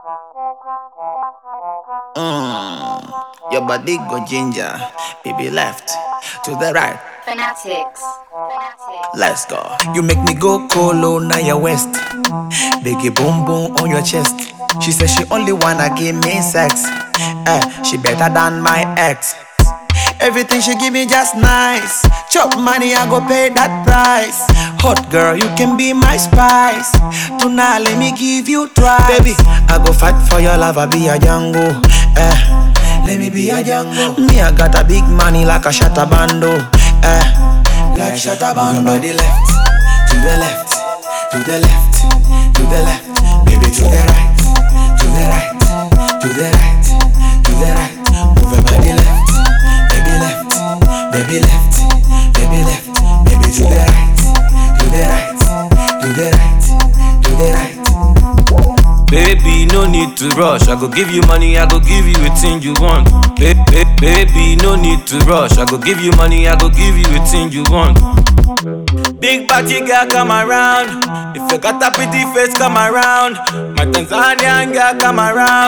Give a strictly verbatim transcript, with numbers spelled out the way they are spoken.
Mm. Your body go ginger, baby left to the right. Fanatics. Fanatics. Let's go. You make me go colo now your west. Biggie boom boom on your chest. She says she only wanna give me sex. Eh, she better than my ex. Everything she give me just nice. Chop money, I go pay that price. Hot girl, you can be my spice. Tonight, let me give you twice. Baby, I go fight for your love, I be a Django. Eh, let me be a Django. Me, I got a big money like a Shatabando. Eh, like Shatabando. Move your body left, to the left, to the left, to the left. Baby, to the right, to the right, to the right, to the right. Move your body left. Baby left, baby left, baby to the right, to the right, to the right, to the right. Baby, no need to rush. I go give you money, I go give you a thing you want. Ba- ba- baby, no need to rush. I go give you money, I go give you a thing you want. Big party girl, come around. If you got a pretty face, come around. My Tanzanian girl, come around.